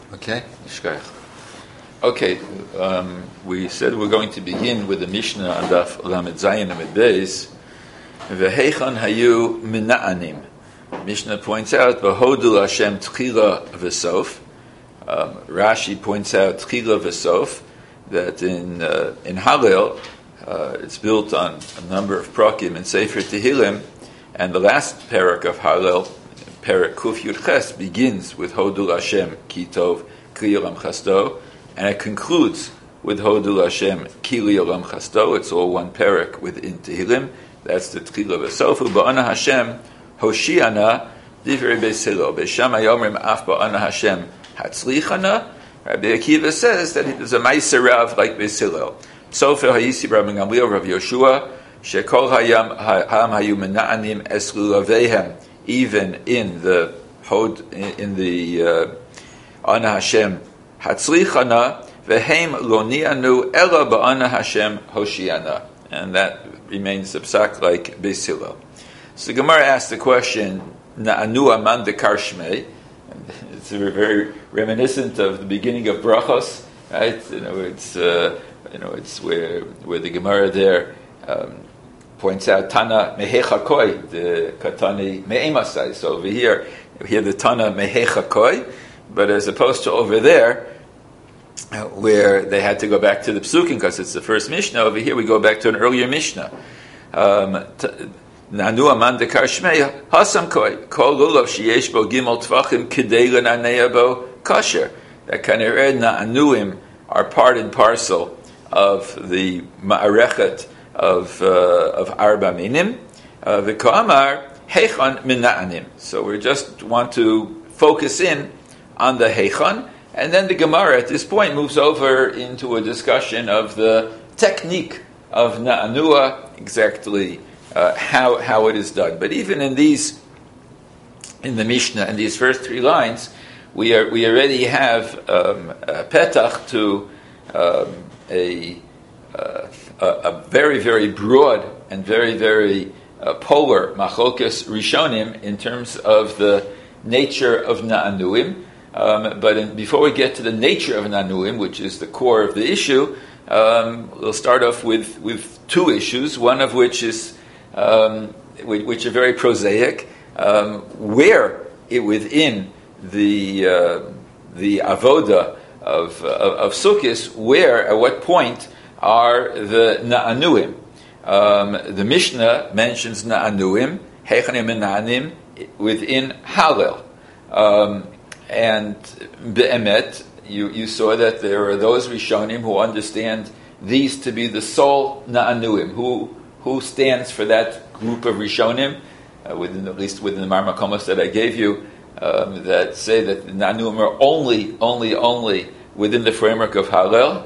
Okay, Shkoyach. Okay, we said we're going to begin with the Mishnah on Daf Lamed Zayin Amid Beis. V'heichan hayu mina'anim. Mishnah points out v'hodu Hashem tchila v'sof. Rashi points out tchila v'sof, that in Hallel it's built on a number of prakim in Sefer Tehillim, and the last parak of Hallel, Parak Kuf Yud Ches, begins with Hodul Hashem Ki Tov Kli Olam Chasto, and it concludes with Hodul Hashem Ki Li Olam Chasto. It's all one parak within Tehillim. That's the Tchila V'Sofu. Ba'ana Hashem Hoshiana Divrei Beis Hillel. Beisham Hayomrim Af Ba'ana Hashem Hatzlichana. Rabbi Akiva says that it is a Meiser Rav like Beis Hillel. Sofer Hayisi Rabbi Gamliel Rav Yoshua Shekol Hayam Hayu Mena'anim Eslu Lavehem. Even in the Ana Hashem Hatzlichana Vehem Lonianu Ela Ba'ana Hashem Hoshiana, and that remains the psak like Beis Hillel. So the Gemara asks the question, Na'anu Aman Dekar Shmei. It's very reminiscent of the beginning of Brachos, right? It's where the Gemara there points out Tana Mehecha Koi, the Katani Me'emasai. So over here the Tana Mehecha Koi, but as opposed to over there, where they had to go back to the Psukim because it's the first Mishnah, over here we go back to an earlier Mishnah. Nanu Aman Dekar Shmei Hasam Koi Kol Lulav Sheyesh Bo Gimel Tvachim Kidei L'Nanei Bo Kasher. That kind of Na'anuim are part and parcel of the Ma'arechet of Arba Minim, V'Ko'amar Heichan Mina'anim. So we just want to focus in on the Heichan, and then the Gemara at this point moves over into a discussion of the technique of Na'anua, exactly how it is done. But even in the Mishnah, in these first three lines, we already have a petach to a very, very broad and very, very polar machlokas rishonim in terms of the nature of na'anuim. But before we get to the nature of na'anuim, which is the core of the issue, we'll start off with two issues. One of which is which are very prosaic. Where within the avoda of Sukkos, where at what point are the na'anuim? The Mishnah mentions na'anuim, heichanim na'anim, within Hallel. And be'emet, you saw that there are those Rishonim who understand these to be the sole na'anuim. Who stands for that group of Rishonim, at least within the Marmakomos that I gave you, that say that the na'anuim are only within the framework of Hallel?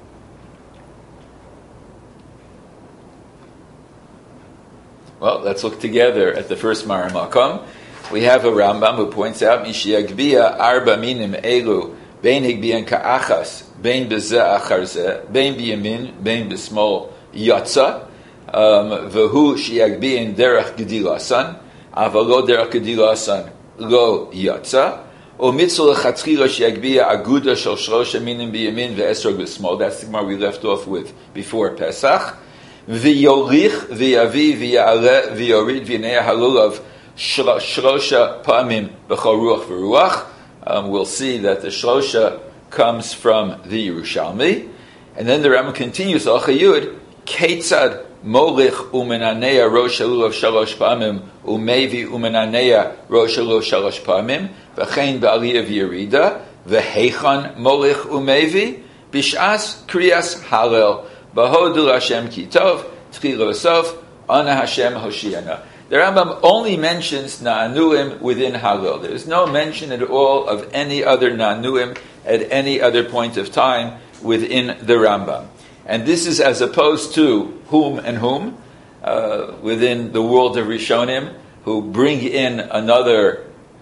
Well, let's look together at the first Maramakom. We have a Rambam who points out, Mishiyagbia arba minim elu, bein higbian ka'achas, bein bezeh achar zeh, bein biyamin, bein besmol yatsa, v'hu shiyagbian derech gedilasan, avalo derech gedilasan lo yatsa, o mitzvah lechatzchila shiyagbia aguda shel shrosha minim biyamin ve'esrog besmol. That's the Gemara we left off with before Pesach. V'yorich v'yavi v'ya'aleh v'yorid v'yinei halulav shlosha pa'amim b'chol ruach v'ruach. We'll see that the shlosha comes from the Yerushalmi. And then the Rambam continues, Al-Chayud, Ketzad molich u'menaneya rosh halulav shalosh pa'amim u'mevi u'menaneya rosh halulav shalosh pa'amim v'chein ba'aliyah v'yerida v'heichan molich u'mevi b'sh'as kriyas halel B'hodul Hashem Ki Tov, Tchila V'Sof, Ana Hashem Hoshiana. The Rambam only mentions Na'anuim within Hallel. There is no mention at all of any other Na'anuim at any other point of time within the Rambam. And this is as opposed to whom and whom, within the world of Rishonim, who bring in another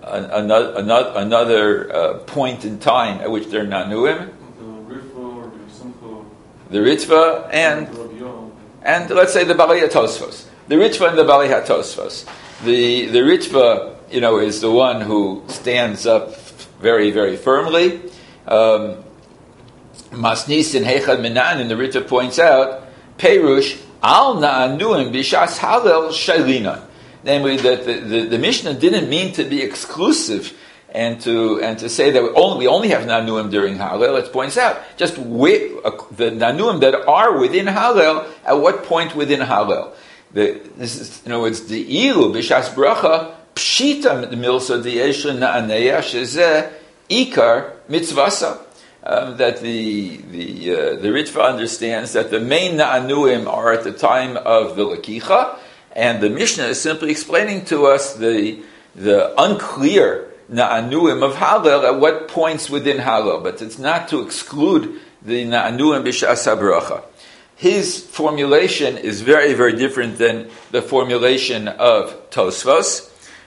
point in time at which they're Na'anuim. The Ritva and let's say the Balei HaTosfos. The Ritva and the Balei HaTosfos. The Ritva, is the one who stands up very, very firmly, Masnisin Heichad Minan, and the Rita points out, Perush, Al Na'anuim Bishas Halel Shailina. Namely, that the Mishnah didn't mean to be exclusive and to say that we only have Na'anuim during Halel. It points out just the Na'anuim that are within Halel, at what point within Halel. This is, it's the Ilu Bishas Bracha, Pshita Milsa Di'esha Na'aneya Shezeh Ikar Mitzvasa. That the Ritva understands that the main Na'anuim are at the time of the Lakicha, and the Mishnah is simply explaining to us the unclear Na'anuim of Halel at what points within Halel, but it's not to exclude the Na'anuim B'Shas HaBracha. His formulation is very, very different than the formulation of Tosfos.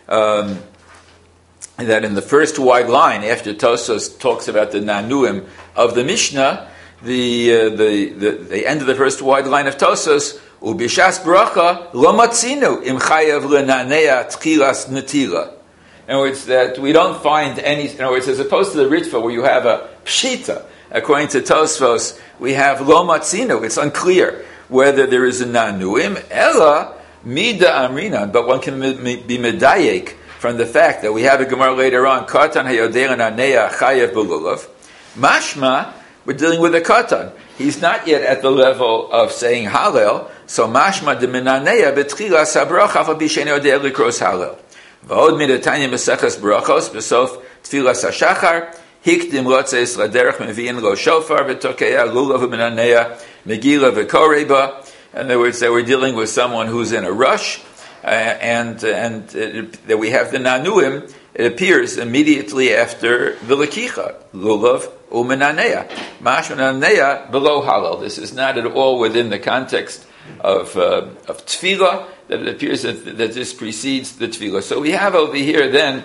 That in the first wide line, after Tosfos talks about the Na'anuim of the Mishnah, the end of the first wide line of Tosfos, Ubishas bracha lo matzinu im chayav lena'neya tchilas netila. In other words, that we don't find any. In other words, as opposed to the Ritva where you have a pshita, according to Tosfos, we have lo matzinu. It's unclear whether there is a Na'anuim ella mida amrinan, but one can be medayek from the fact that we have a Gemara later on, Katan hayodei lena'neya chayav b'lulav. Mashma, we're dealing with a Katan. He's not yet at the level of saying Halel, so mashma de minaneya betchilas habracha afa b'shein yodei likros Halel. V'od midatanya mesechas brachos b'sof tfilas hashachar hikdim rotzeis laderech mevi'in lo shofar v'tokeya lulav v'minaneya megila v'koreba. In other words, that we're dealing with someone who's in a rush, and that we have the Na'anuim. It appears immediately after the Lakicha, lulav u'minaneya. Mash minaneya below halal. This is not at all within the context of tefillah, that it appears that this precedes the tefillah. So we have over here then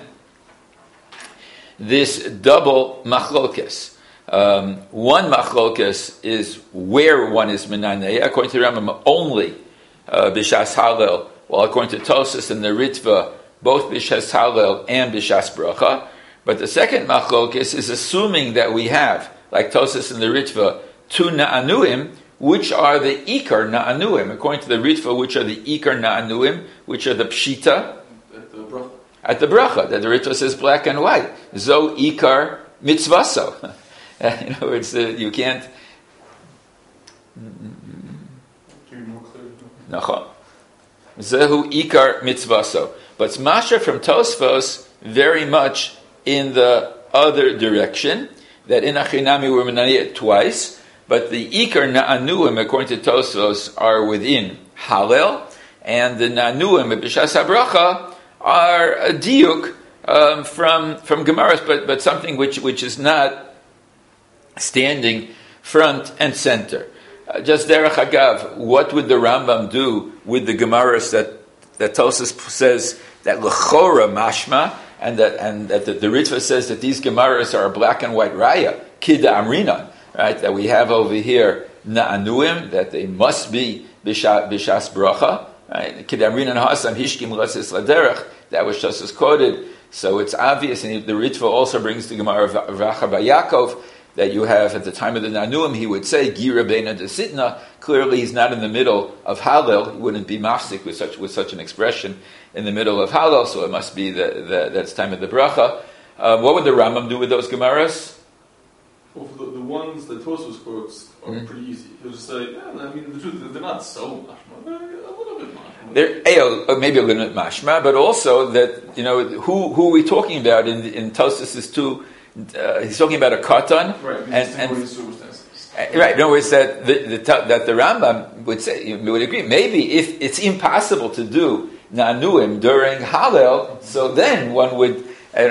this double machlokes. One machlokes is where one is minaneya. According to the Rambam, only b'shas halal, while according to Tosfos and the Ritva, both b'shas halal and b'shas bracha. But the second machlokes is assuming that we have, like Tosfos and the Ritva, two Na'anuim, which are the Ikar Na'anuim. According to the Ritva, which are the Ikar Na'anuim, which are the Pshita at the bracha. That the Ritva says black and white. Zo Ikar Mitzvaso. In other words, you can't. Nachon. Zehu Ikar Mitzvaso. But it's Masha from Tosfos very much in the other direction, that in Achinami we're menayet twice, but the Ikar Na'anuim, according to Tosfos, are within Halel, and the Na'anuim B'Shas HaBracha are a diuk from Gemaras, but something which is not standing front and center. Just derech agav, what would the Rambam do with the Gemaras that Tosfos says that l'chora mashma, and that the Ritva says that these Gemaras are a black and white raya, kida amrinan, right? That we have over here Na'anuim, that they must be b'shas bracha, right? Kida amrinan hasam hishkim l'sis laderech, that was just as quoted. So it's obvious, and the Ritva also brings the Gemara of Racha bar Yaakov, that you have at the time of the Na'anuim, he would say Gira beina desitna. Clearly, he's not in the middle of Halel. He wouldn't be mafsik with such an expression in the middle of Halel. So it must be that's time of the bracha. What would the Rambam do with those Gemaras? Well, for the ones that Tosfos quotes are pretty easy. He'll just say, yeah, I mean, the truth is they're not so mashma. They're a little bit mashma. They're maybe a little bit mashma, but also that who are we talking about in Tosfos is two. He's talking about a katan, right? And right. In other words, that the Rambam would say, would agree. Maybe if it's impossible to do Na'anuim during Halel, so then one would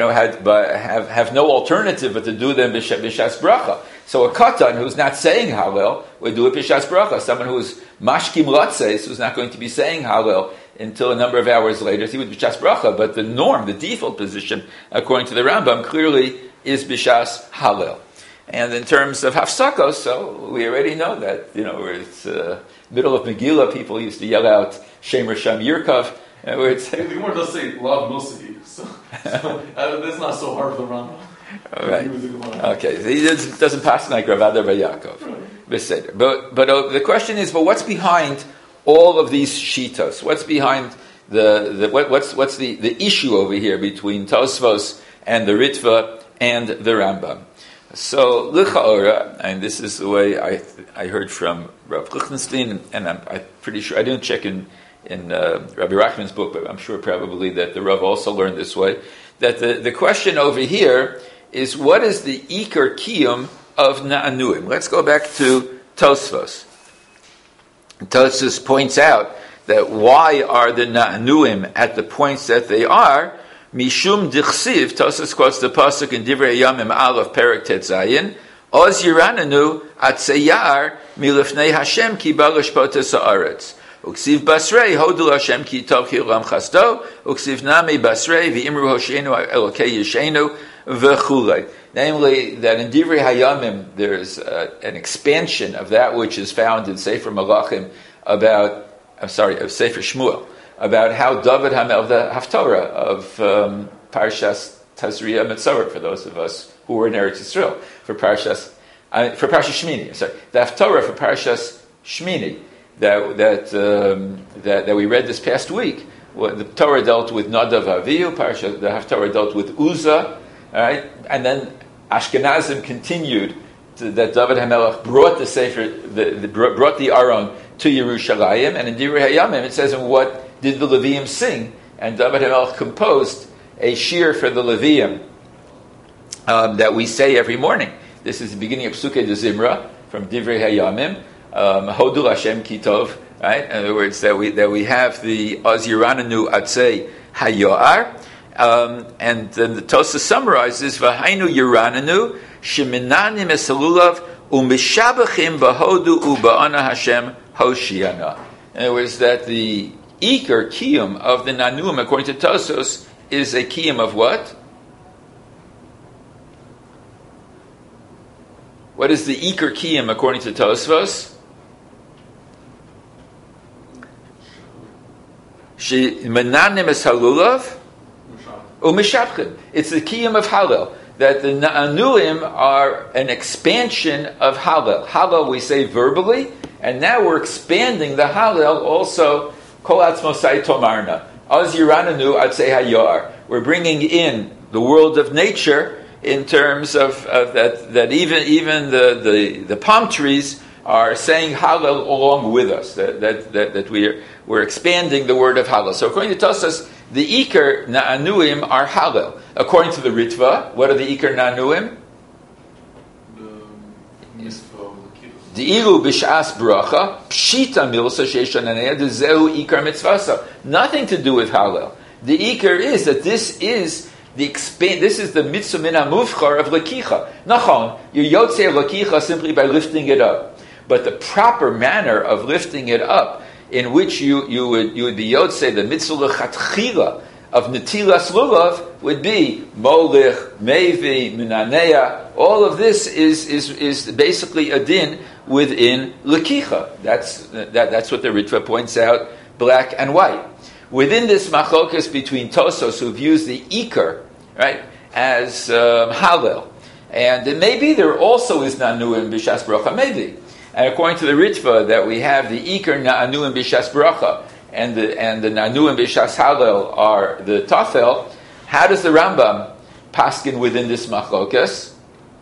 have no alternative but to do them b'shas bracha. So a katan who's not saying Halel would do it b'shas bracha. Someone who's mashkim latzeis, who's not going to be saying Halel until a number of hours later, he would b'shas bracha. But the norm, the default position, according to the Rambam, clearly is b'shas halel. And in terms of hafsakos, so we already know that, it's middle of Megillah, people used to yell out Shem Risham Yirkov. The Gemara does say Lav Mosahi, so that's not so hard for the Rambam. All right. Okay. So he doesn't pass like Rav Adar Bar Yaakov. Right. But the question is, but what's behind all of these shitos? What's behind what's the issue over here between Tosfos and the Ritva and the Rambam? So L'chaora, and this is the way I heard from Rav Lichtenstein, and I'm pretty sure I didn't check in Rabbi Rachman's book, but I'm sure probably that the Rav also learned this way. That the question over here is, what is the Iker Kiyum of Na'anuim? Let's go back to Tosfos. Tosfos points out that why are the Na'anuim at the points that they are? Mishum Dichsiv, Tosfos quotes the pasuk in Divrei Yamim Aleph Perek Tetzayin, Oz Yirananu Atzeyar Milifnei Hashem Ki Balash Potes Haaretz. Uksiv Basrei Hodul Hashem Ki Tov Chilam Chasdo, Uksiv Nami Basrei V'imru Hoshenu Elokei Yeshenu V'chulei. Namely, that in Divrei Hayamim there's an expansion of that which is found in Sefer Malachim of Sefer Shmuel, about how David Hamel, the Haftorah of Parshas Tazria Mitzorah, for those of us who were in Eretz Yisrael, for Parshas Shmini. The Haftorah for Parshas Shmini that we read this past week. The Torah dealt with Nadav Avihu, the Haftorah dealt with Uzzah, right? And then Ashkenazim continued that David HaMelech brought the Sefer, brought the Aron to Yerushalayim, and in Divrei Hayamim it says, and what did the Levium sing? And David HaMelech composed a shir for the Levium that we say every morning. This is the beginning of Psukei de Zimra from Divrei Hayamim, Hodul Hashem Kitov, right? In other words, that we have the Az Yirananu Atzei Hayoar, and then the Tosafos summarizes V'hainu Yirananu Sheminanim Esalulav Umishabachim Bahodu Uba'ana Hashem Hoshiana. In other words, that the Iker Kiyum of the Nanuim, according to Tosafos, is a Kiyum of what? What is the Iker Kiyum according to Tosafos? Sheminanim Esalulav Umishabchim. It's the Kiyum of Hallel. That the Na'anuim are an expansion of Hallel. Hallel we say verbally, and now we're expanding the Hallel also, Kol Atzmosai Tomarna. Az Yirananu Atzei Hayor. We're bringing in the world of nature in terms of that even the palm trees are saying Hallel along with us, that we're expanding the word of Hallel. So according to Tosafos, the Iker Na'anuim are Hallel. According to the Ritva, what are the Iker Na'anuim? The Ilu Bish'as Bracha, Pshita Milsa Sheishananea, the Zehu Iker Mitzvasa. Nothing to do with Hallel. The Iker is that this is the Mitzvah Min HaMuvchar of Lakicha. Nachon, you Yotzei of Lakicha simply by lifting it up. But the proper manner of lifting it up, in which you would be Yotzei, the Mitzvah L'Chatchila of Netilas Lulav, would be Molich, Mevi, Minanea. All of this is basically a din within Lakicha. That's what the Ritva points out, black and white. Within this machlokas between Tosafos, who views the Iker, right, as Hallel, and maybe there also is Na'anuim B'Shas Bracha, maybe. And according to the Ritva, that we have the Iker Na'anuim B'Shas Bracha, and the Na'anuim B'Shas Hallel are the Tafel. How does the Rambam paskin within this machlokas?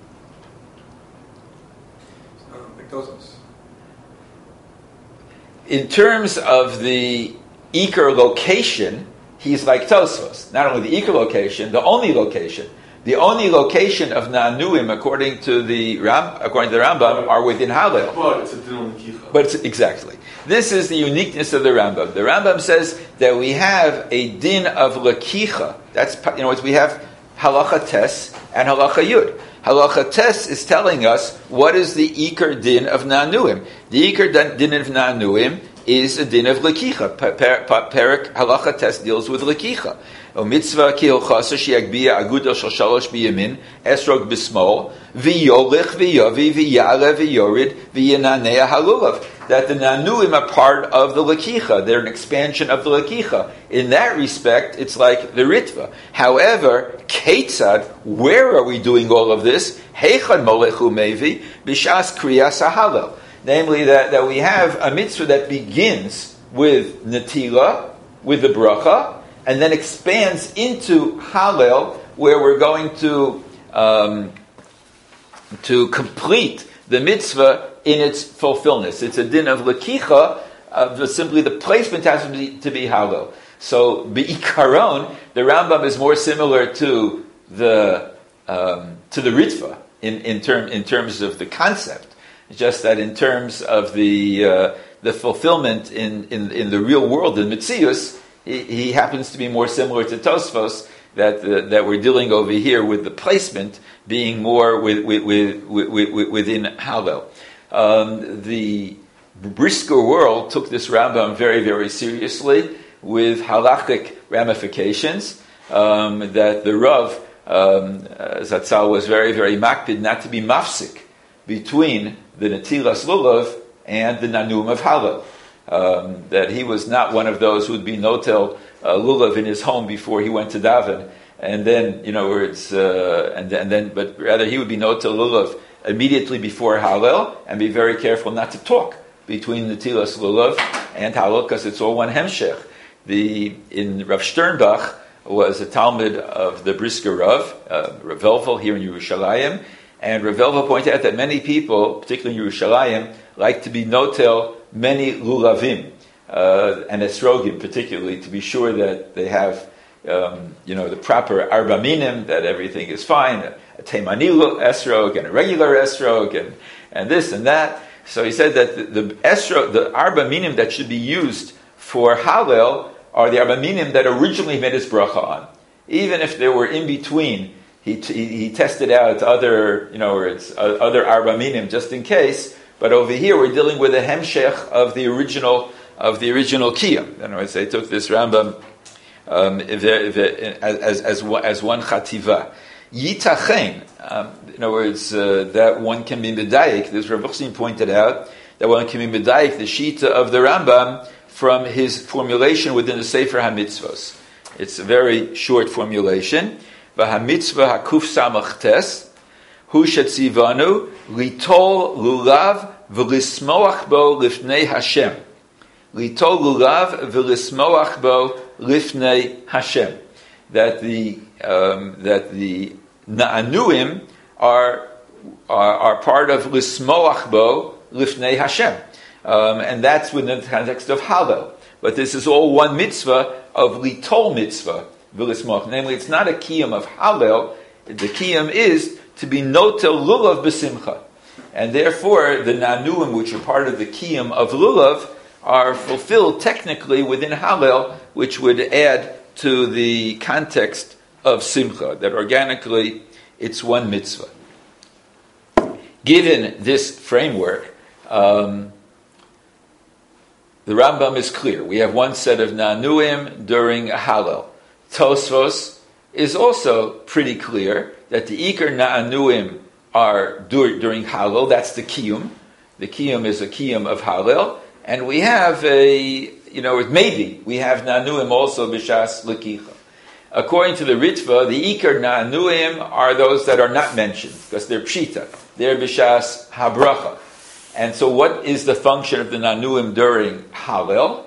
In terms of the Iker location, he's like Tosafos. Not only the Iker location, the only location of Na'anuim, according to the Rambam, are within Hallel. But it's a din on Lakicha. But exactly. This is the uniqueness of the Rambam. The Rambam says that we have a din of Lakicha. That's, we have Halacha Tes and Halacha Yud. Halacha Tes is telling us what is the Iker din of Na'anuim. The Iker din of Na'anuim is a din of lekicha. Perek halacha test deals with lekicha. O mitzvah ki hilchasa sheyagbia aguda shel shalosh biyamin esrog bismol v'yolich v'yavi v'yale v'yorid v'yananea halulav. That the nanuim are part of the lekicha. They're an expansion of the lekicha. In that respect, it's like the ritva. However, ketzad, where are we doing all of this? Heichad molechu mevi b'shas kriyas hahalel. Namely, that we have a mitzvah that begins with netila, with the bracha, and then expands into Hallel, where we're going to complete the mitzvah in its fulfillment. It's a din of lekicha, simply the placement has to be Hallel. So, be'ikaron, the Rambam is more similar to the Ritva in terms of the concept. Just that in terms of the fulfillment in the real world, in Metzius, he happens to be more similar to Tosfos, that we're dealing over here with the placement being more within Hallel. The Brisker world took this Rambam very, very seriously with halachic ramifications, that the Rav Zatzal was very, very makpid not to be mafsik between the Netilas Lulav and the Nanum of Hallel. That he was not one of those who would be notel Lulav in his home before he went to daven, and then, but rather he would be notel Lulav immediately before Hallel, and be very careful not to talk between Netilas Lulav and Hallel, because it's all one hemshech. In Rav Sternbach was a Talmud of the Brisker Rav Velvel here in Yerushalayim, and Rav Velvel pointed out that many people, particularly in Yerushalayim, like to be notel many lulavim and esrogim, particularly, to be sure that they have, the proper arba minim, that everything is fine, a teimani esrog and a regular esrog and this and that. So he said that the arba minim that should be used for Hallel are the arba minim that originally made his bracha on. Even if there were in between, he tested out other arba minim just in case. But over here, we're dealing with a hemshech of the original kiyum. In other words, they took this Rambam as one chativa. Yitachen, in other words, that one can be medayik. This Rav Buchstein pointed out that one can be medayik the shita of the Rambam from his formulation within the Sefer HaMitzvos. It's a very short formulation. V'hamitzvah hakuf samach tes. Hu shetzivanu litol lulav v'lismoach bo lifnei Hashem. Litol lulav v'lismoach bo lifnei Hashem. That the na'anuim are part of lismoach bo lifnei Hashem, and that's within the context of Hallel. But this is all one mitzvah of litol mitzvah v'lismoach. Namely, it's not a kiyum of Hallel. The kiyum is to be notel lulav b'simcha. And therefore, the nanuim, which are part of the kiyum of lulav, are fulfilled technically within Hallel, which would add to the context of simcha, that organically it's one mitzvah. Given this framework, the Rambam is clear. We have one set of nanuim during a Hallel. Tosfos is also pretty clear that the Iker Na'anuim are during Hallel. That's the Kiyum. The Kiyum is a Kiyum of Hallel. And we have maybe we have Na'anuim also B'Shas Lekicha. According to the Ritva, the Iker Na'anuim are those that are not mentioned, because they're Pshita. They're B'Shas Habracha. And so what is the function of the Na'anuim during Hallel?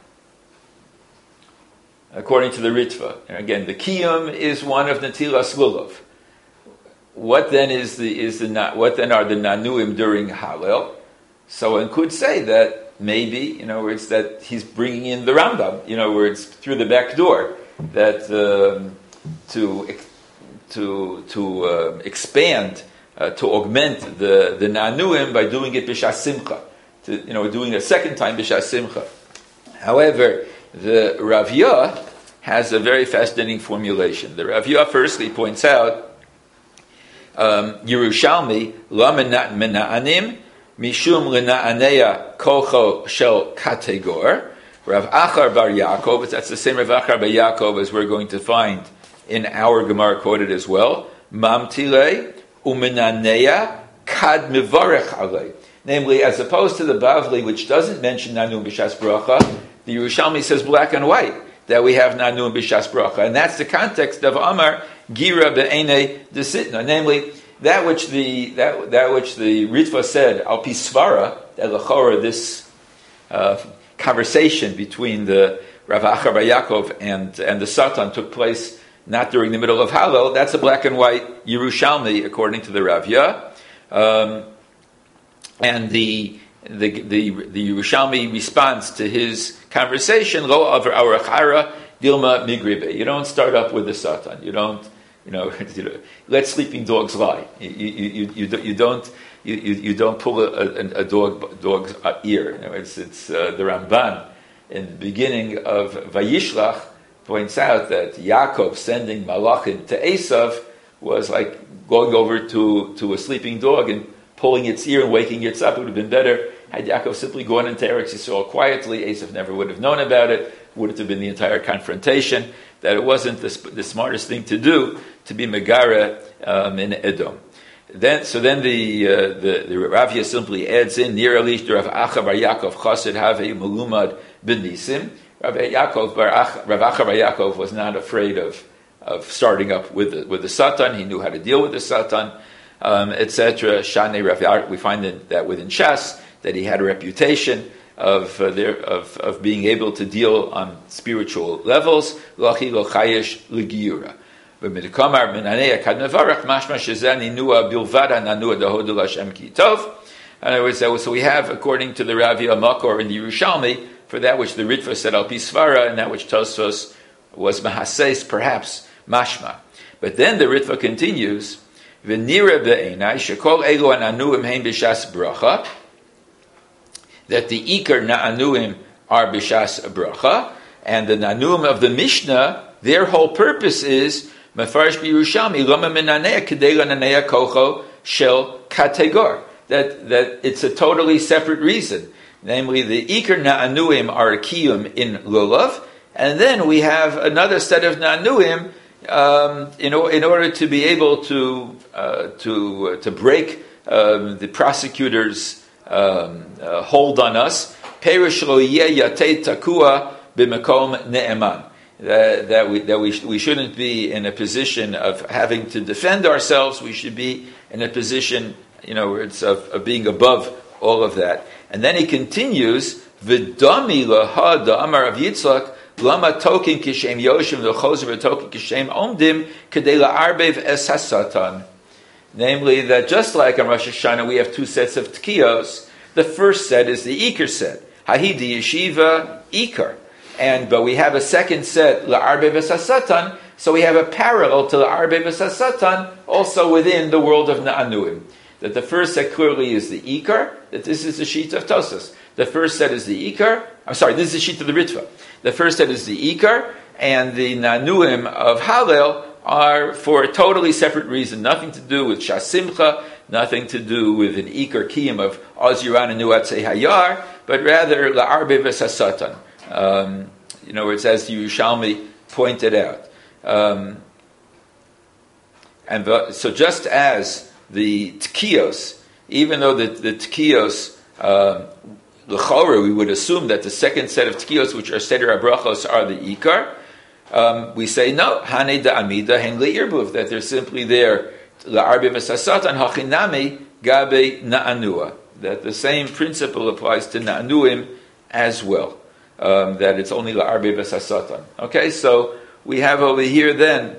According to the Ritva. And again, the Kiyum is one of Netilas Lulav. What then are the Nanuim during Hallel? So one could say that maybe, it's that he's bringing in the Rambam, where it's through the back door, that to expand, to augment the Nanuim by doing it B'Shas Simcha, doing it a second time B'Shas Simcha. However, the Rav Yah has a very fascinating formulation. The Rav Yah firstly points out Yerushalmi la mena'anim Mishum L'Na'aneya Kocho Shel Kategor. Rav Achar Bar Yaakov, that's the same Rav Achar Bar Yaakov as we're going to find in our Gemara quoted as well. Mamtile U'Menaneya Kad Mivarech Alei. Namely, as opposed to the Bavli, which doesn't mention Nanu B'Shas Bracha, the Yerushalmi says black and white that we have Nanu B'Shas Bracha. And that's the context of Amar Gira Be'ene Desitna. Namely, that which the Ritva said, Al Pi Svara, that L'chora, this conversation between the Rav Achar Bar Yaakov and the Satan took place not during the middle of Hallel. That's a black and white Yerushalmi, according to the Ravya. And the Yerushalmi response to his conversation, Lo Avar Arachara Dilma Migribe. You don't start up with the Satan. You don't, let sleeping dogs lie. You don't pull a dog's ear. It's the Ramban in the beginning of Vayishlach points out that Yaakov sending Malachim to Esav was like going over to a sleeping dog and pulling its ear and waking it up. It would have been better had Yaakov simply gone into Eretz Yisrael quietly. Esav never would have known about it. Wouldn't have been the entire confrontation. That it wasn't the smartest thing to do to be Megara in Edom. Then the Ravya simply adds in Nir Alish Rav Achar Bar Yaakov Chassid Havei Melumad Ben Nisim. Rav Achar Bar Yaakov was not afraid of starting up with the Satan. He knew how to deal with the Satan, etc. Shane Rav, we find that within Shas that he had a reputation of being able to deal on spiritual levels. Lachi lo chayesh l'giura. V'midkamar menanei kad mevarach mashma shezeh ninua bilvada nanua dahodu l'Hashem ki tov. In other words, so we have, according to the Ravya Makor in the Yerushalmi, for that which the Ritva said al pi svara, and that which Tosfos was mahaseis, perhaps mashma. But then the Ritva continues, v'nira be'enai shekol elu ananuim hein b'shas bracha, that the ikar na'anuim are b'shas bracha, and the nanuim of the Mishnah, their whole purpose is mefarish b'Yerushalmi lama menanei kedei lananei kocho shel kategor. That it's a totally separate reason. Namely, the ikar na'anuim are a kiyum in lulav, and then we have another set of na'anuim in order to be able to break the prosecutor's hold on us. Perish lo yeh yatei takua b'makom ne'eman. That we shouldn't be in a position of having to defend ourselves. We should be in a position, where it's of being above all of that. And then he continues, V'dami laha da'amar of Yitzchak lama tokin kishem yoshim v'chozer v'tokin kishem omdim kedei la'arbev es hasatan. Namely, that just like on Rosh Hashanah we have two sets of tkiyos. The first set is the Ikar set, Hahidi Yeshiva Ikar. But we have a second set, la'arbev es hasatan, so we have a parallel to la'arbev es hasatan also within the world of Na'anuim. That the first set clearly is the Ikar, that this is the sheet of Tosas. The first set is the Ikar, this is the sheet of the Ritva. The first set is the Ikar, and the Nanuim of Hallel are for a totally separate reason. Nothing to do with Shas Simcha, nothing to do with an Ikar Kiyim of Oz Yiran and Nuatzei Hayar, but rather La'arbe V'Sasatan. It's as the Yerushalmi pointed out. So just as the Tkiyos, even though the Tkiyos, L'chora, we would assume that the second set of Tkiyos, which are Seder HaBrachos, are the Ikar, we say no, Hane da Amida Hen Le'irbuv, that they're simply there, La'arbe V'Sasatan Hachinami Gabe Na'anua, that the same principle applies to Na'anuim as well, that it's only La'arbe V'Sasatan. Okay, so we have over here then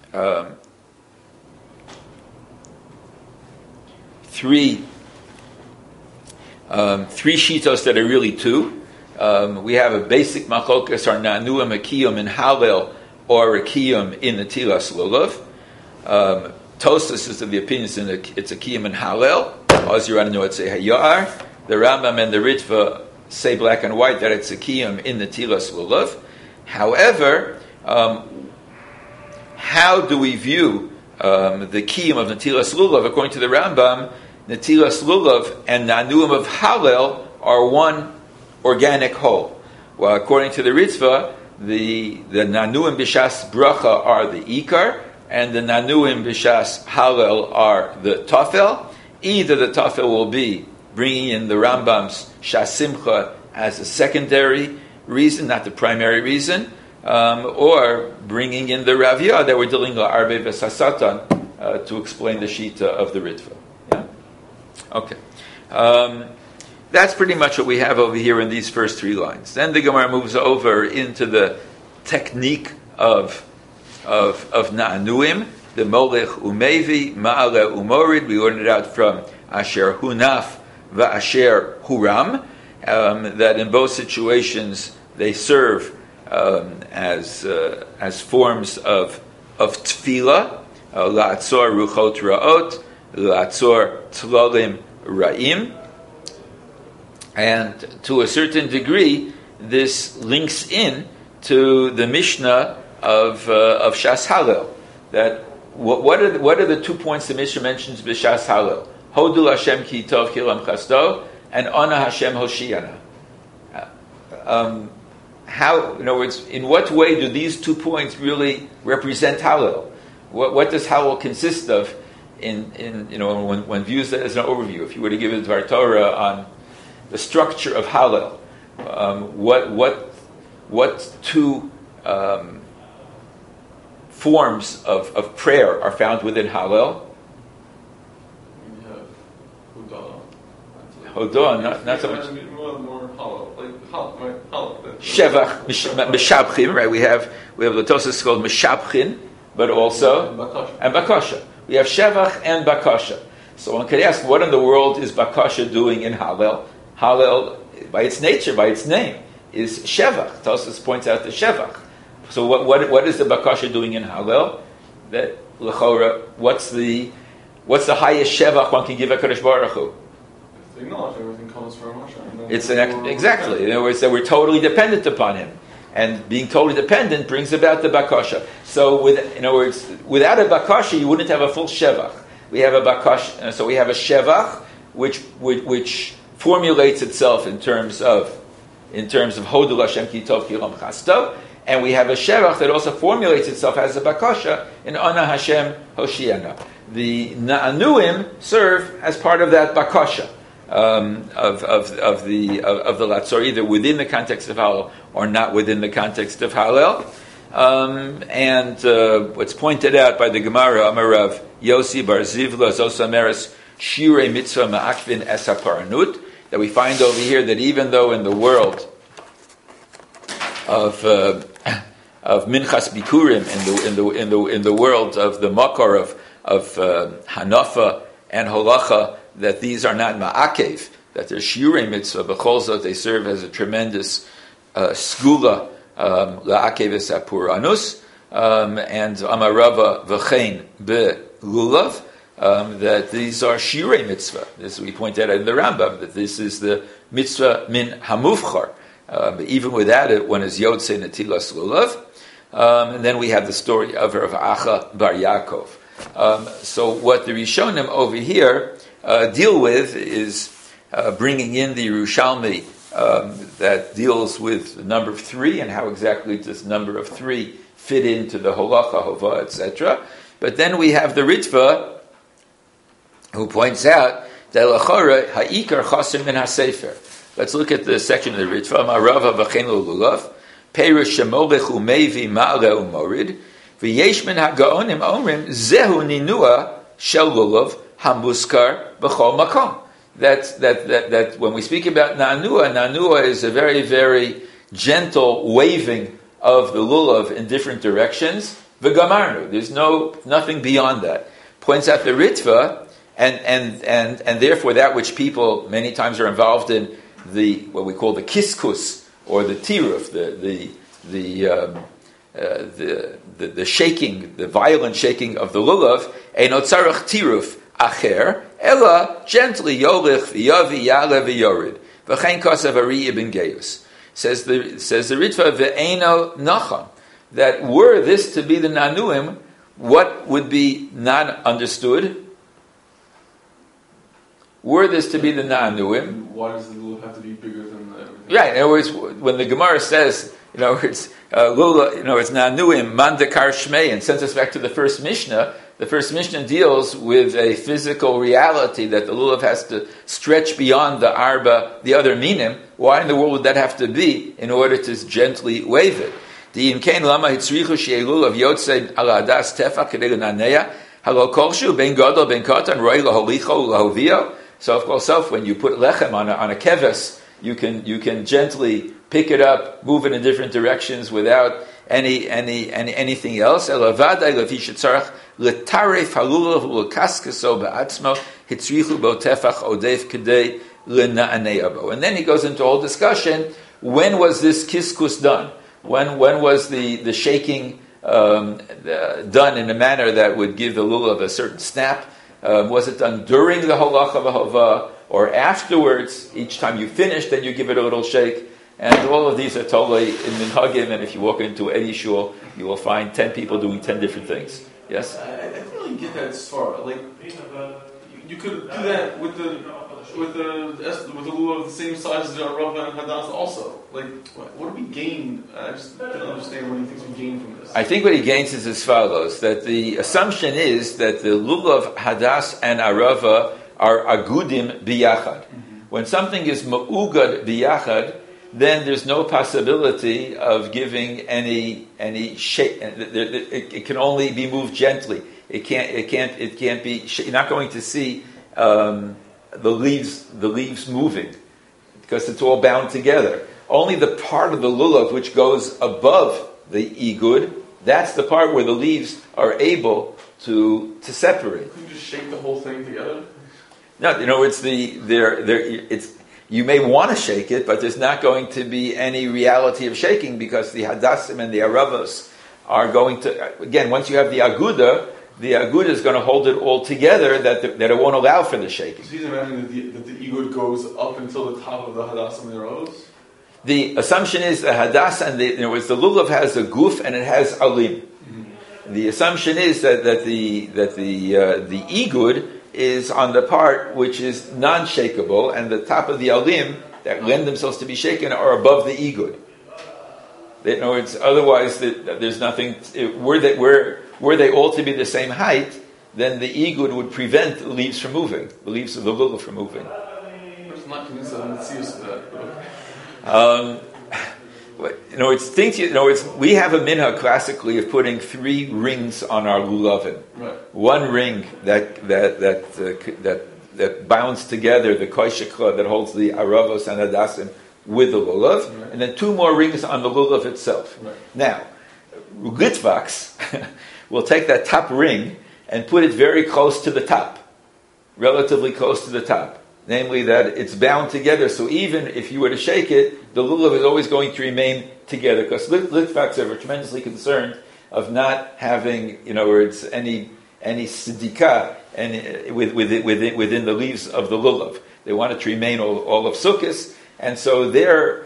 three shitos that are really two. We have a basic machokas, or na'anuim a kiyum in Hallel, or a kiyum in the Tilas Lulav. Tosas is of the opinion it's a kiyum in Hallel. Oz Yiran Nuatzei Hayar. The Rambam and the Ritva say black and white that it's a kiyum in the Tilas Lulav. However, how do we view the kiyum of the Tilas Lulav? According to the Rambam, Netilas Lulav and Nanuim of Hallel are one organic whole. Well, according to the Ritva, the Nanuim B'Shas Bracha are the Ikar, and the Nanuim B'Shas Hallel are the Tafel. Either the Tafel will be bringing in the Rambam's Shas Simcha as a secondary reason, not the primary reason, or bringing in the Raviyah that we're dealing with Arbe V'Sasatan to explain the Shita of the Ritva. Yeah? Okay. That's pretty much what we have over here in these first three lines. Then the Gemara moves over into the technique of Na'anuim, the Molech Umevi, Ma'ale Umorid. We learned it out from Asher Hunaf Va'asher Huram, that in both situations they serve as forms of tefillah, La'atzor Ruchot Ra'ot, La'atzor Tlalim Ra'im. And to a certain degree, this links in to the Mishnah of Shas Hallel. That what are the 2 points the Mishnah mentions b'Shas Hallel? Hodul Hashem ki tov kilam chasto, and Ona Hashem Hoshiana. How, in other words, in what way do these 2 points really represent Hallel? What does Hallel consist of? In when views as an overview, if you were to give a Dvar Torah on the structure of Hallel, what two forms of prayer are found within Hallel? We have Hodah. Hodah, not so much. More Hallel, like Hallel. Shevach, Meshabchim, right? We have the Tosas called Meshabchin, but also and Bakasha. We have Shevach and Bakasha. So one could ask, what in the world is Bakasha doing in Hallel? Hallel, by its nature, by its name, is Shevach. Tosas points out the Shevach. So what is the Bakasha doing in Hallel? That L'chora, what's the highest Shevach one can give a Kadosh Baruch Hu? Acknowledge everything comes from Hashem. It's exactly. In other words, that we're totally dependent upon Him, and being totally dependent brings about the Bakasha. So, in other words, without a Bakasha, you wouldn't have a full Shevach. We have a Bakasha, so we have a Shevach, which formulates itself in terms of Hodul Hashem ki tov ki ram chasto, and we have a Shevach that also formulates itself as a Bakasha in Ana Hashem Hoshiana. The Na'anuim serve as part of that Bakasha of the Latzor, either within the context of Hallel or not within the context of Hallel. And what's pointed out by the Gemara, Amarav Yosi Bar Zivla Zosameres Shirei Mitzvah Ma'akvin Esa Paranut, that we find over here that even though in the world of Minchas Bikurim, in the world of the Makar of Hanafa and Holacha, that these are not Ma'akev, that they're Shirei Mitzvah, B'cholzot, they serve as a tremendous Skula La'akev Esa Puranus, and Amarava V'chein Be'lulav, that these are Shirei Mitzvah. This we point out in the Rambam, that this is the Mitzvah Min Hamufchar. But even without it, one is Yotzei Netilas Lulav. And then we have the story of Rav Acha Bar Yaakov. So what the Rishonim over here deal with is bringing in the Yerushalmi that deals with the number of 3 and how exactly does the number of 3 fit into the Holacha, Hova, etc. But then we have the Ritva who points out that L'chora ha'ikar chasim min ha'sefer. Let's look at the section of the Ritva. Ma'arava v'chein lulav, perush shemolech umevi ma'ale umorid, v'yesh min ha'gaonim omrim zehu ninua shel lulav hamuskar b'chol makom. That when we speak about Na'anua is a very, very gentle waving of the lulav in different directions. V'gamarnu. There's nothing beyond that. Points out the Ritva, and therefore that which people many times are involved in, what we call the kiskus or the tiruf, the shaking, the violent shaking of the lulav. Eino tzarach tiruf acher ela gently yolich v'yavi yale v'yorid v'chein kosav ari ibn Geyus. Says the Ritva ve'eino nacham, that were this to be the Nanuim, what would be not understood? were this to be the Na'anuim, why does the lulav have to be bigger than everything? right? In other words, when the Gemara says, it's lulav, it's Na'anuim, mandakar shmei, and sends us back to the first Mishnah. The first Mishnah deals with a physical reality that the lulav has to stretch beyond the other minim. Why in the world would that have to be in order to gently wave it? So of course, when you put lechem on a keves, you can gently pick it up, move it in different directions without anything else. And then he goes into a whole discussion. When was this kiskus done? When was the shaking done in a manner that would give the lulav a certain snap? Was it done during the halacha v'hava or afterwards? Each time you finish, then you give it a little shake. And all of these are totally in minhagim. And if you walk into any shul, you will find 10 people doing 10 different things. Yes. I didn't really get that far. Like you could do that with the lulav of the same size as the Rava and Hadass also. Like, what do we gain? I just didn't understand what he thinks we gain from this. I think what he gains is as follows, that the assumption is that the lulav, Hadass, and Arava are agudim biyachad. Mm-hmm. When something is ma'ugad biyachad, then there's no possibility of giving any shake. It can only be moved gently. It can't be. You're not going to see the leaves moving because it's all bound together. Only the part of the lulav which goes above the igud, that's the part where the leaves are able to separate. Can you just shake the whole thing together? No, you may want to shake it, but there's not going to be any reality of shaking because the hadassim and the aravos are going to, again, once you have the aguda is going to hold it all together that it won't allow for the shaking. So he's imagining that the igud goes up until the top of the hadassim and the aravos? The assumption is the hadass and the lulav has a guf and it has alim. Mm-hmm. The assumption is that the igud is on the part which is non-shakeable, and the top of the alim that lend themselves to be shaken are above the igud. In other words, otherwise there's nothing. Were they all to be the same height, then the igud would prevent the leaves from moving, the leaves of the lulav from moving. I'm not convinced that I'm serious with that. We have a minhag classically of putting 3 rings on our lulavin. Right. One ring that bounds together the koshikla that holds the aravos and hadassim with the lulav, right. And then 2 more rings on the lulav itself. Right. Now, Litvaks will take that top ring and put it very close to the top, relatively close to the top. Namely, that it's bound together, so even if you were to shake it, the lulav is always going to remain together. Because Litvaks are tremendously concerned of not having, where it's any sidika within the leaves of the lulav. They want it to remain all of Sukkos, and so their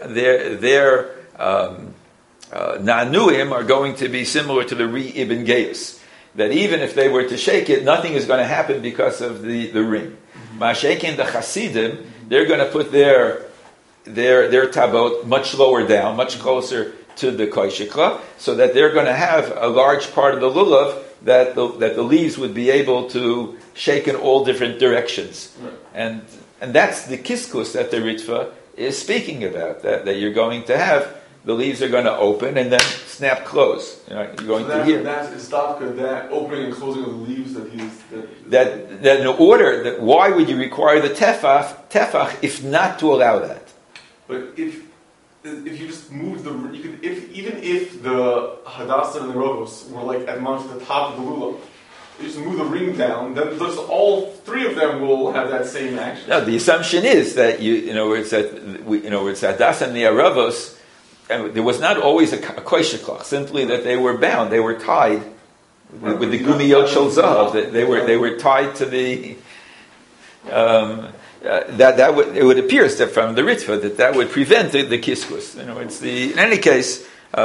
na'anuim are going to be similar to the Ri Ibn Geis. That even if they were to shake it, nothing is going to happen because of the ring. Ma'ashekin, the Hasidim, they're going to put their tabot much lower down, much closer to the koshikla, so that they're going to have a large part of the lulav that the leaves would be able to shake in all different directions. Right. And that's the kiskus that the Ritva is speaking about, that you're going to have. The leaves are going to open and then snap close. You're going to hear. That's istafka, that opening and closing of the leaves that that in order, why would you require the tefach if not to allow that? But if you just move even if the hadassim and the rovos were like at the top of the lulav, you just move the ring down, then all 3 of them will have that same action. No, the assumption is that it's hadassim and the aravos. And there was not always a koshiklah, simply that they were bound, they were tied with the gumiyot shel zahav. They were tied to the. It would appear from the Ritva that would prevent the kiskus. In any case,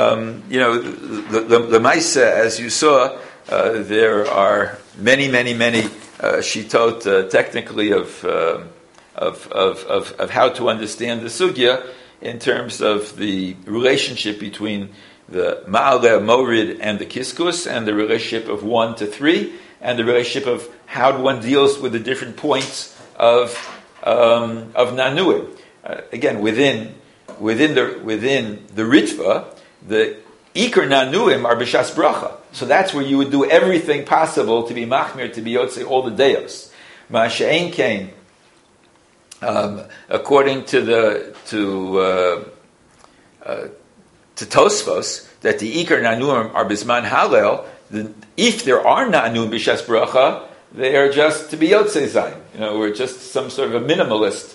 the Maisa, as you saw, there are many shitot technically of of how to understand the sugya in terms of the relationship between the Ma'aleh, Morid, and the Kiskus, and the relationship of 1 to 3, and the relationship of how one deals with the different points of Nanuim. Again, within the Ritva, the Iker Nanuim are B'shas Bracha. So that's where you would do everything possible to be Machmir, to be Yotzei, all the Deos. Ma'ashe'en Kain, according to Tosfos, that the Iker Nanuim are Bisman Halel, if there are Nanuim B'shas Bracha, they are just to be Yotzei Zayin. We're just some sort of a minimalist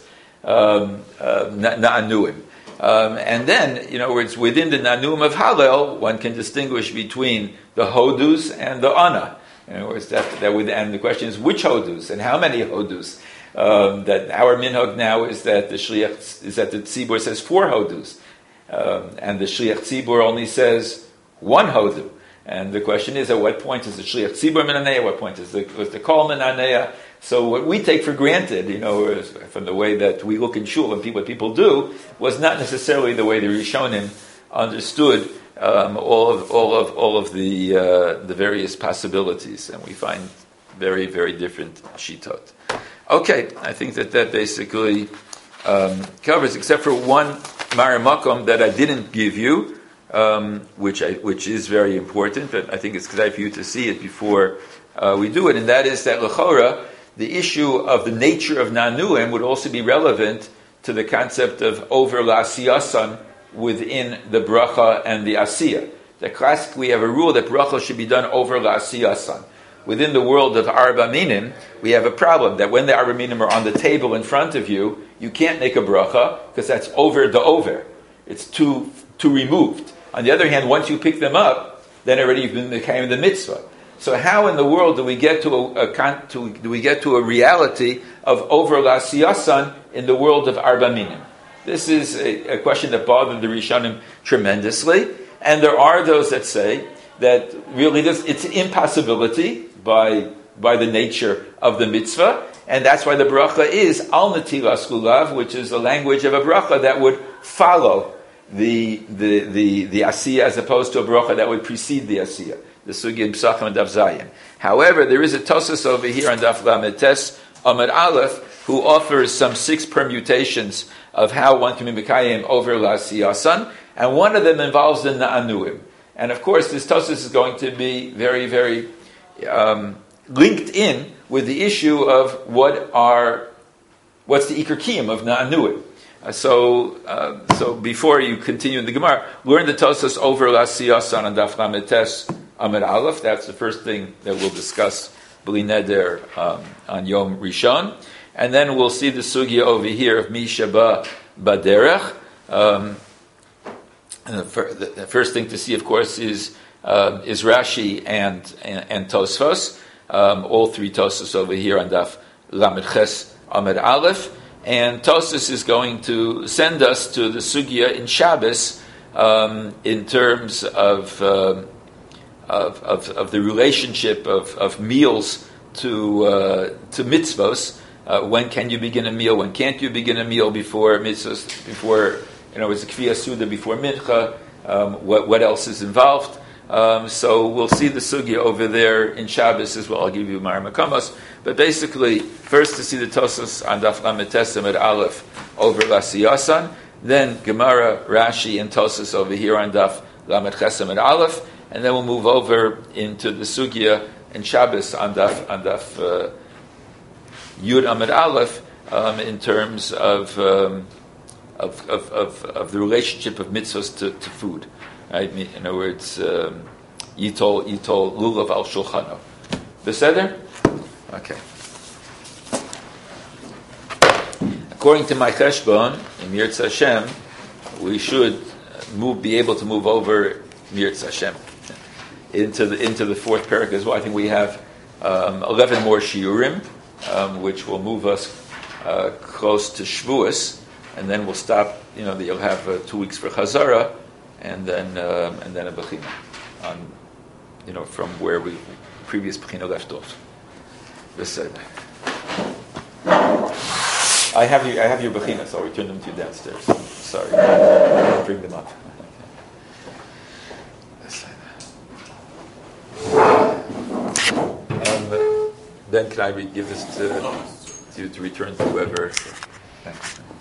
Nanuim. And then, it's within the Nanuim of Hallel, one can distinguish between the Hodus and the Ana. And the question is, which Hodus and how many Hodus? That our minhag now is that the Tzibur says 4 Hodus, and the Shliach Tzibur only says 1 Hodu. And the question is, at what point is the Shliach Tzibur Minaneya? What point was the Kol Minaneya? So what we take for granted, from the way that we look in shul and what people do, was not necessarily the way the Rishonim understood all of the various possibilities, and we find very, very different shitot. Okay, I think that basically covers, except for one Maramakom that I didn't give you, which is very important, but I think it's good for you to see it before we do it, and that is that L'chora, the issue of the nature of Nanuim would also be relevant to the concept of over La'asiyasan within the Bracha and the Asiyah. The classic, we have a rule that Bracha should be done over La'asiyasan. Within the world of Arba Minim, we have a problem that when the Arba Minim are on the table in front of you, you can't make a Bracha because that's over the over. It's too removed. On the other hand, once you pick them up, then already you've been becoming the mitzvah. So how in the world do we get to a reality of over La'asiyasan in the world of Arba Minim? This is a question that bothered the Rishonim tremendously, and there are those that say that really it's an impossibility by the nature of the mitzvah, and that's why the bracha is al netilas lulav, which is the language of a bracha that would follow the asiyah as opposed to a bracha that would precede the asiyah. The Sugi in Psachim and Daf Zayin. However, there is a Tosas over here on Daf Lamed Tes Amud Aleph who offers some 6 permutations of how one can be Mekayim over La'asiyasan, and one of them involves the Na'anuim. And of course, this Tosas is going to be very, very linked in with the issue of what's the Iker Kiyum of Na'anuim. So before you continue in the Gemara, learn the Tosas over La'asiyasan on Daf Lamed Tes Amud Aleph. That's the first thing that we'll discuss B'li Neder on Yom Rishon, and then we'll see the sugya over here of Mi Sheba Baderech. The first thing to see, of course, is Rashi and Tosfos. All 3 Tosfos over here on Daf Lamed Ches Amud Aleph, and Tosfos is going to send us to the sugya in Shabbos in terms of the relationship of meals to mitzvos. When can you begin a meal? When can't you begin a meal before mitzvos? Before it's a kfiyah suda before mincha. What else is involved? So we'll see the sugya over there in Shabbos as well. I'll give you Mar Makamos. But basically, first to see the Tosas on Daf Lamed Tes Amud Aleph over La'asiyasan, then Gemara, Rashi, and Tosas over here on Daf Lamed Ches Amud Aleph. And then we'll move over into the sugya and Shabbos on Daf Yud Amud Aleph in terms of the relationship of mitzvahs to food. Right? In other words, Yitol Lulav al Shulchano. Beseder? Okay. According to my cheshbon, in Yirtz Hashem, we should be able to move over Yirtz Hashem into the 4th parak as well. I think we have 11 more shiurim, which will move us close to Shavuos, and then we'll stop. You'll have 2 weeks for Chazara, and then a bechina on from where we previous bechina left off. This said. I have your bechinas. I'll return them to you downstairs. Sorry, I'll bring them up. Ben, can I give this to you to return to whoever? Thanks.